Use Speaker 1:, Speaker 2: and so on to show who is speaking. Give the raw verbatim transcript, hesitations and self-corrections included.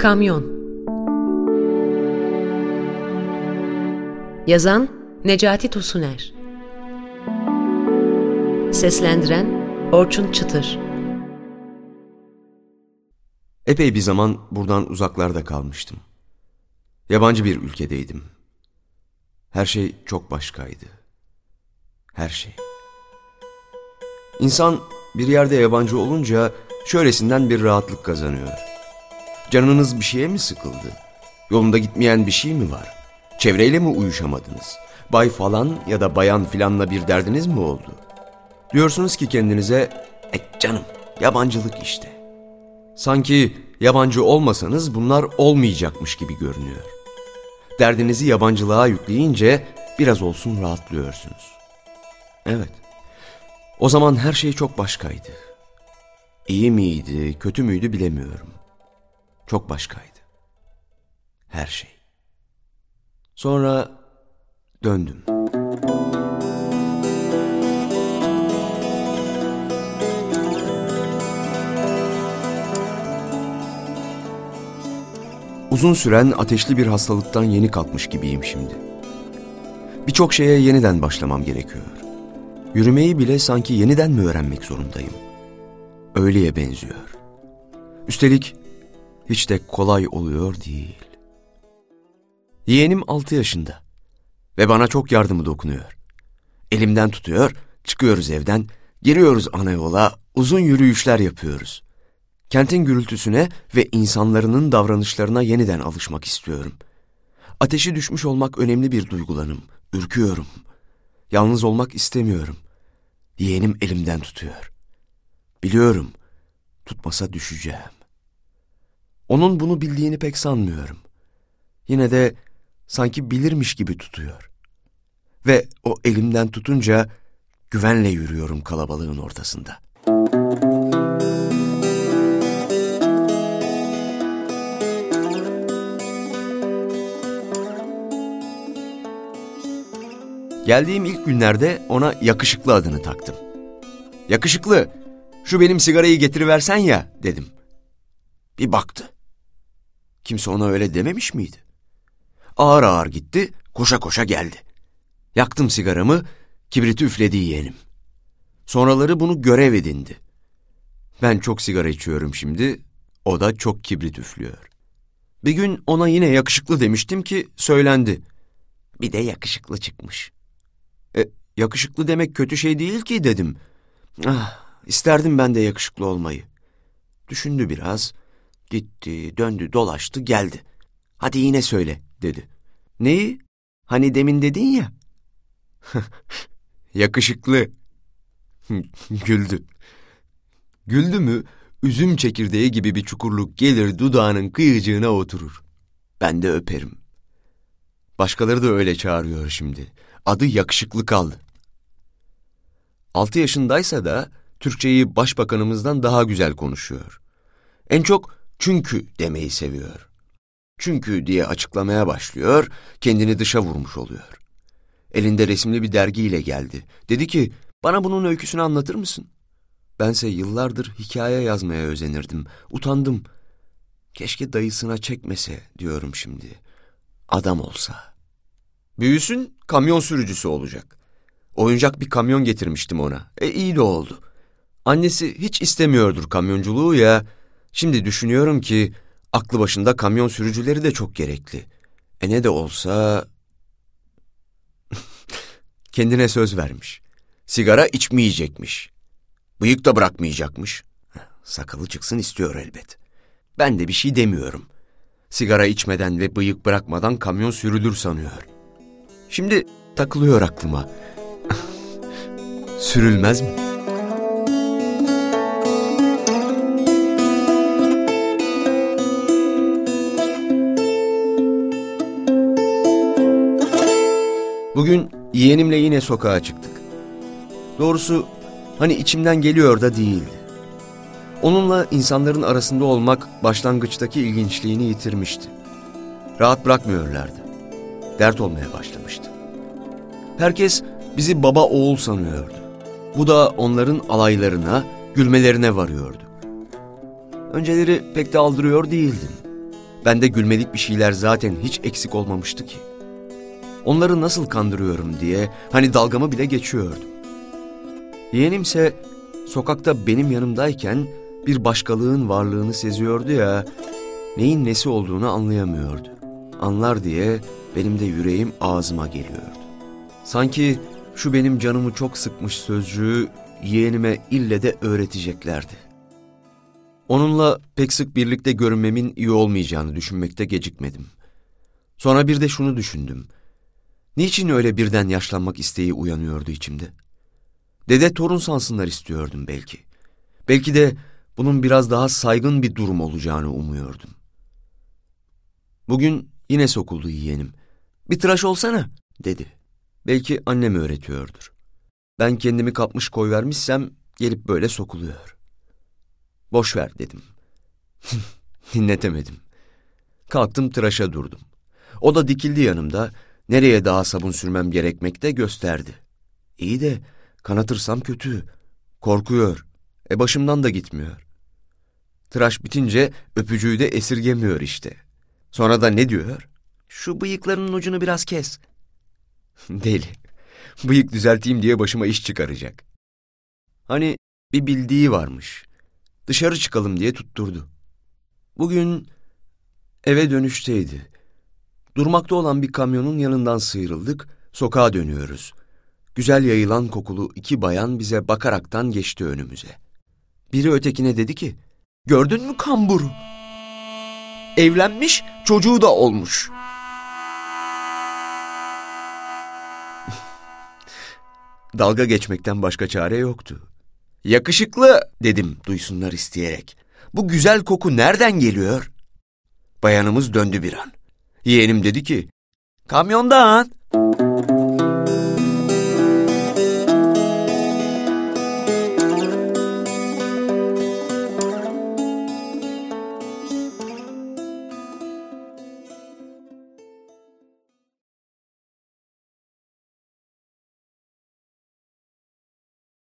Speaker 1: Kamyon. Yazan Necati Tosuner. Seslendiren Orçun Çıtır.
Speaker 2: Epey bir zaman buradan uzaklarda kalmıştım. Yabancı bir ülkedeydim. Her şey çok başkaydı. Her şey. İnsan bir yerde yabancı olunca şöylesinden bir rahatlık kazanıyor. Canınız bir şeye mi sıkıldı? Yolunda gitmeyen bir şey mi var? Çevreyle mi uyuşamadınız? Bay falan ya da bayan filanla bir derdiniz mi oldu? Diyorsunuz ki kendinize, e canım yabancılık işte. Sanki yabancı olmasanız bunlar olmayacakmış gibi görünüyor. Derdinizi yabancılığa yükleyince biraz olsun rahatlıyorsunuz. Evet, o zaman her şey çok başkaydı. İyi miydi, kötü müydü bilemiyorum. Çok başkaydı. Her şey. Sonra döndüm. Uzun süren ateşli bir hastalıktan yeni kalkmış gibiyim şimdi. Birçok şeye yeniden başlamam gerekiyor. Yürümeyi bile sanki yeniden mi öğrenmek zorundayım? Öyleye benziyor. Üstelik hiç de kolay oluyor değil. Yeğenim altı yaşında ve bana çok yardımı dokunuyor. Elimden tutuyor, çıkıyoruz evden, giriyoruz ana yola, uzun yürüyüşler yapıyoruz. Kentin gürültüsüne ve insanların davranışlarına yeniden alışmak istiyorum. Ateşi düşmüş olmak önemli bir duygulanım, ürküyorum. Yalnız olmak istemiyorum. Yeğenim elimden tutuyor. Biliyorum, tutmasa düşeceğim. Onun bunu bildiğini pek sanmıyorum. Yine de sanki bilirmiş gibi tutuyor. Ve o elimden tutunca güvenle yürüyorum kalabalığın ortasında. Geldiğim ilk günlerde ona yakışıklı adını taktım. Yakışıklı, şu benim sigarayı getiriversen ya dedim. Bir baktı. Kimse ona öyle dememiş miydi? Ağır ağır gitti, koşa koşa geldi. Yaktım sigaramı, kibriti üfledi yeğenim. Sonraları bunu görev edindi. Ben çok sigara içiyorum şimdi, o da çok kibrit üflüyor. Bir gün ona yine yakışıklı demiştim ki söylendi. Bir de yakışıklı çıkmış. E, yakışıklı demek kötü şey değil ki dedim. Ah, isterdim ben de yakışıklı olmayı. Düşündü biraz, gitti, döndü, dolaştı, geldi. Hadi yine söyle dedi. Neyi? Hani demin dedin ya. Yakışıklı. Güldü. Güldü mü, üzüm çekirdeği gibi bir çukurluk gelir dudağının kıyıcığına oturur. Ben de öperim. Başkaları da öyle çağırıyor şimdi. Adı yakışıklı kaldı. Altı yaşındaysa da Türkçeyi başbakanımızdan daha güzel konuşuyor. En çok çünkü demeyi seviyor. Çünkü diye açıklamaya başlıyor, kendini dışa vurmuş oluyor. Elinde resimli bir dergiyle geldi. Dedi ki, bana bunun öyküsünü anlatır mısın? Bense yıllardır hikaye yazmaya özenirdim. Utandım. Keşke dayısına çekmese diyorum şimdi. Adam olsa. Büyüsün, kamyon sürücüsü olacak. Oyuncak bir kamyon getirmiştim ona. E iyi de oldu. Annesi hiç istemiyordur kamyonculuğu ya. Şimdi düşünüyorum ki aklı başında kamyon sürücüleri de çok gerekli. E ne de olsa... Kendine söz vermiş. Sigara içmeyecekmiş. Bıyık da bırakmayacakmış. Sakalı çıksın istiyor elbet. Ben de bir şey demiyorum. Sigara içmeden ve bıyık bırakmadan kamyon sürülür sanıyor. Şimdi takılıyor aklıma. Sürülmez mi? Bugün yeğenimle yine sokağa çıktık. Doğrusu hani içimden geliyor da değildi. Onunla insanların arasında olmak başlangıçtaki ilginçliğini yitirmişti. Rahat bırakmıyorlardı. Dert olmaya başlamıştı. Herkes bizi baba oğul sanıyordu. Bu da onların alaylarına, gülmelerine varıyordu. Önceleri pek de aldırıyor değildim. Bende gülmelik bir şeyler zaten hiç eksik olmamıştı ki. Onları nasıl kandırıyorum diye hani dalgamı bile geçiyordum. Yeğenimse sokakta benim yanımdayken bir başkalığın varlığını seziyordu ya, neyin nesi olduğunu anlayamıyordu. Anlar diye benim de yüreğim ağzıma geliyordu. Sanki şu benim canımı çok sıkmış sözcüğü yeğenime ille de öğreteceklerdi. Onunla pek sık birlikte görünmemin iyi olmayacağını düşünmekte gecikmedim. Sonra bir de şunu düşündüm. Niçin öyle birden yaşlanmak isteği uyanıyordu içimde? Dede torun sansınlar istiyordum belki. Belki de bunun biraz daha saygın bir durum olacağını umuyordum. Bugün yine sokuldu yeğenim. "Bir tıraş olsana," dedi. Belki annem öğretiyordur. Ben kendimi kapmış koyvermişsem gelip böyle sokuluyor. "Boş ver," dedim. Dinletemedim. Kalktım, tıraşa durdum. O da dikildi yanımda, nereye daha sabun sürmem gerekmekte gösterdi. İyi de kanatırsam kötü. Korkuyor. E başımdan da gitmiyor. Tıraş bitince öpücüğü de esirgemiyor işte. Sonra da ne diyor? "Şu bıyıklarının ucunu biraz kes." Deli. Bıyık düzelteyim diye başıma iş çıkaracak. Hani bir bildiği varmış. Dışarı çıkalım diye tutturdu. Bugün eve dönüşteydi. Durmakta olan bir kamyonun yanından sıyrıldık, sokağa dönüyoruz. Güzel yayılan kokulu iki bayan bize bakaraktan geçti önümüze. Biri ötekine dedi ki, "Gördün mü kamburu? Evlenmiş, çocuğu da olmuş." Dalga geçmekten başka çare yoktu. "Yakışıklı," dedim duysunlar isteyerek. "Bu güzel koku nereden geliyor?" Bayanımız döndü bir an. Yeğenim dedi ki, "Kamyondan."